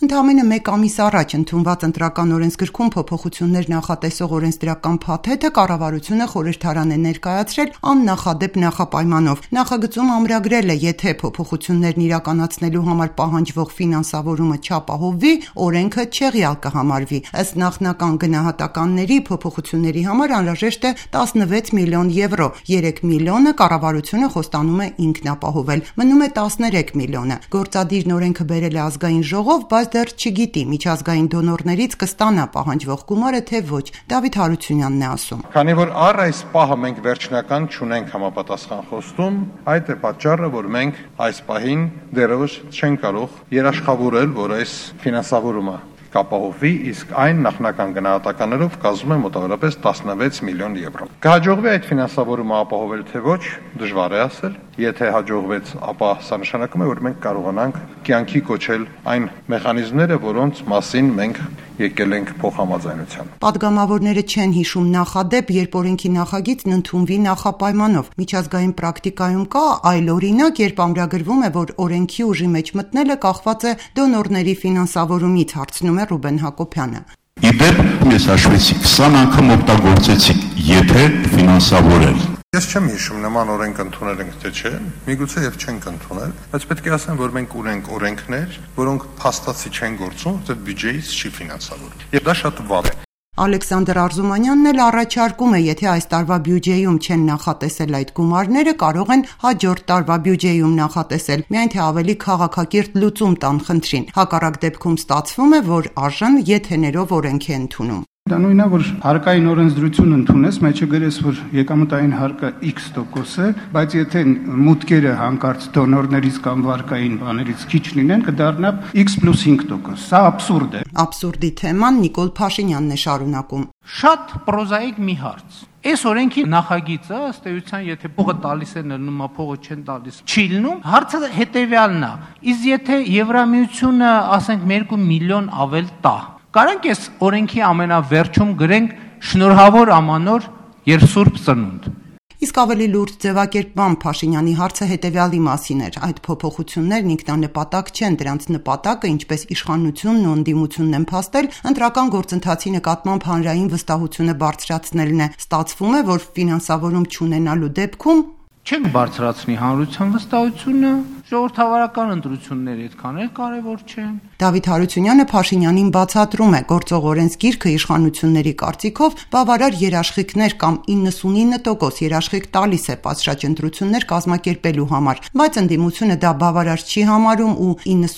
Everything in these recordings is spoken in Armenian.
Ընդամենը 1 ամիս առաջ ընդունված ընտրական օրենսգրքում փոփոխություններ նախատեսող օրենսդրական փաթեթը կառավարությունը խորհրդարան է ներկայացրել աննախադեպ նախապայմանով։ Նախագծում ամրագրել է, եթե փոփոխություններն իրականացնելու համար պահանջվող ֆինանսավորումը չապահովվի, օրենքը չեղյալ կհամարվի։ Ըստ նախնական գնահատականների, փոփոխությունների համար անհրաժեշտ է 16 միլիոն եվրո, 3 միլիոնը կառավարությունը խոստանում է ինքն ապահովել, մնում է 13 միլիոնը։ Գործադիրն օրենքը բերել է ազգային ժողով, բայց դեռ չգիտի միջազգային դոնորներից կստանա պահանջվող գումարը, թե ոչ։ Դավիթ Հարությունյանն է ասում. Քանի որ առ այս պահը մենք վերջնական չունենք համապատասխան խոստում, այդ է պատճառը, որ մենք այս պահին դեռևս չենք կարող երաշխավորել, որ այս ֆինանսավորումը կապահովվի, իսկ այն նախնական գնահատականներով կազմում է մոտավորապես 16 միլիոն եվրո։ Կհաջողվի այդ ֆինանսավորումը ապահովել, թե ոչ, դժվար է ասել։ Եթե հաջողվեց, ապա սա նշանակում է, որ մենք կարողանանք կյանքի կոչել այն մեխանիզմները, որոնց մասին մենք եկել ենք փոխհամաձայնության։ Պատգամավորները չեն հիշում նախադեպ, երբ օրենքի նախագիծն ընդունվի նախապայմանով։ Միջազգային պրակտիկայում կա այլ օրինակ, երբ ամրագրվում է, որ օրենքի ուժի մեջ մտնելը կախված է դոնորների ֆինանսավորումից, հարցնում է Ռուբեն Հակոբյանը։ Իդեպ ես հաշվեցի 20 անգամ օգտագործեցի, եթե ֆինանսավորել։ Ես չեմ հիշում նման օրենք ընդունել ենք, թե չէ, միգուցե եւ չենք ընդունել, բայց պետք է ասեմ, որ մենք ունենք օրենքներ, որոնք փաստացի չեն գործում, որտեղ բյուջեից չի ֆինանսավորվում։ Եվ դա շատ վատ է։ Ալեքսանդր Արզումանյանն էլ առաջարկում է, եթե այս տարվա բյուջեում չեն նախատեսել այդ գումարները, կարող են հաջորդ տարվա բյուջեում նախատեսել, միայն թե ավելի քաղաքակիրթ լուծում տան խնդրին։ Հակառակ դեպքում ստացվում է, որ ԱԺ-ն եթեներով օրենք է ընդունում։ Դա նույնն է, որ հարկային օրենսդրություն ընդունես, մեջը գրես, որ եկամտային հարկը X% է, բայց եթե մուտքերը հանկարծ դոնորներից կամ վարկային բաներից քիչ լինեն, կդառնա X+5%։ Սա աբսուրդ է։ Աբսուրդի թեման Նիկոլ Փաշինյանն է շարունակում։ Շատ պրոզաիկ մի հարց։ Այս օրենքի նախագիծը, ըստ էության, եթե փողը տալիս են լնում, փողը չեն տալիս, չի լնում, հարցը հետեւյալն է. իսկ եթե Եվրամիությունը, ասենք, 2 միլիոն ավել տա, կարանք այս օրենքի ամենավերջում գրենք շնորհավոր ամանոր եւ Սուրբ Ծնունդ։ Իսկ ավելի լուրջ ձևակերպման Փաշինյանի հարցը հետևյալի մասին էր. այդ փոփոխություններն ինքնանպատակ չեն, դրանց նպատակը, ինչպես իշխանությունն ու ընդդիմությունն են փաստել, ընտրական գործընթացի նկատմամբ հանրային վստահությունը բարձրացնելն է։ Ստացվում է, որ ֆինանսավորում չունենալու դեպքում չենք բարձրացնի հանրության վստահությունը, ժողովրդավարական ընտրությունները այդքան էլ կարևոր չեն։ Դավիթ Հարությունյանը Փաշինյանին բացատրում է, գործող օրենսգիրքը իշխանությունների կարծիքով բավարար երաշխիքներ կամ 99% երաշխիք տալիս է պատշաճ ընտրություններ կազմակերպելու համար, բայց ընդդիմությունը դա բավարար չի համարում ու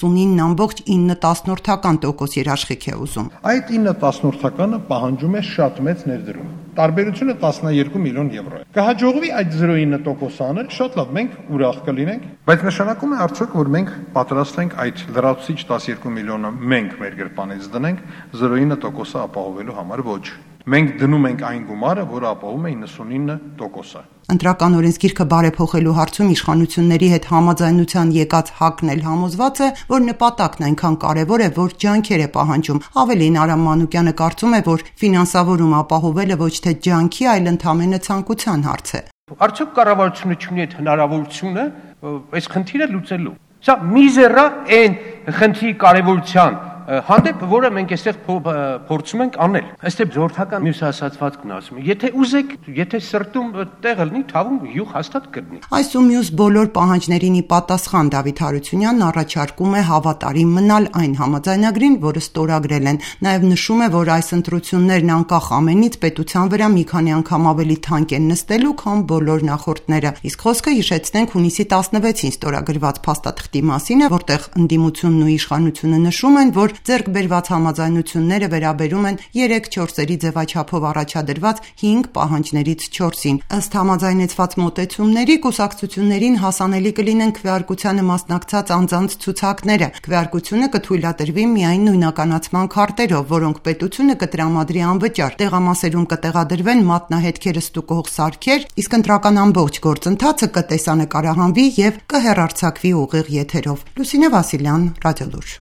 99.9% երաշխիք է ուզում։ Այդ 9/10-ը պահանջում է շատ մեծ ներդրում։ Տարբերությունը 12 միլիոն եվրո է։ Կհաջողվի այդ 0.9% անել, շատ լավ, մենք ուրախ կլինենք, բայց նշանակում է արդյոք, որ մենք պատրաստ ենք այդ լրացուցիչ 12 միլիոնը մենք մեր գրպանից դնենք 0.9%-ը ապահովելու համար, ոչ։ Մենք դնում ենք այն գումարը, որը ապահովում է 99%-ը։ Ընտրական օրենսգիրքը բարեփոխելու հարցում իշխանությունների հետ համաձայնության եկած ՀԱԿ-ն էլ համոզված է, որ նպատակն այնքան կարևոր է, որ ջանքեր է պահանջում։ Ավելին, Արամ Մանուկյանը կարծում է, որ ֆինանսավորում ապահովելը ոչ թե ջանքի, այլ ընդամենը ցանկության հարց է։ Արդյոք կառավարությունը չունի այդ հնարավորությունը այս խնդիրը լուծելու։ Սա միզերա այն խնդրի կարևորության հանդեպ, որը մենք այստեղ փորձում ենք անել։ Այստեղ ժողովրդական մյուս ասացվածքն ասում է, եթե ուզեք, եթե սրտում տեղ լինի, թավում յուղ հաստատ կդնի։ Այս ու մյուս բոլոր պահանջներին ի պատասխան Դավիթ Հարությունյանն առաջարկում է հավատարիմ մնալ այն համաձայնագրին, որը ստորագրել են։ Նաև նշում է, որ այս ընտրություններն անկախ ամենից պետության վրա մի քանի անգամ ավելի թանկ են նստելու, քան բոլոր նախորդները։ Իսկ խոսքը հիշեցնենք հունիսի 16-ին ստորագրված փաստաթղթի մասին է, որտեղ ընդդիմությունն ու իշխանությունը նշում են, որ ձեռք բերված համաձայնությունները վերաբերում են 3/4 ձևաչափով առաջադրված 5 պահանջներից 4-ին։ Ըստ համաձայնեցված մոտեցումների, կուսակցություններին հասանելի կլինեն քվեարկությանը մասնակցած անձանց ցուցակները։ Քվեարկությունը կթույլատրվի միայն նույնականացման քարտերով, որոնք պետությունը կտրամադրի անվճար։ Տեղամասերում կտեղադրվեն մատնահետքերը ստուգող սարքեր, իսկ ընտրական ամբողջ գործընթացը կտեսանկարահանվի եւ կհեռարձակվի ուղիղ եթերով։ Լուսինե Վասիլյան, Ռադիոլուր։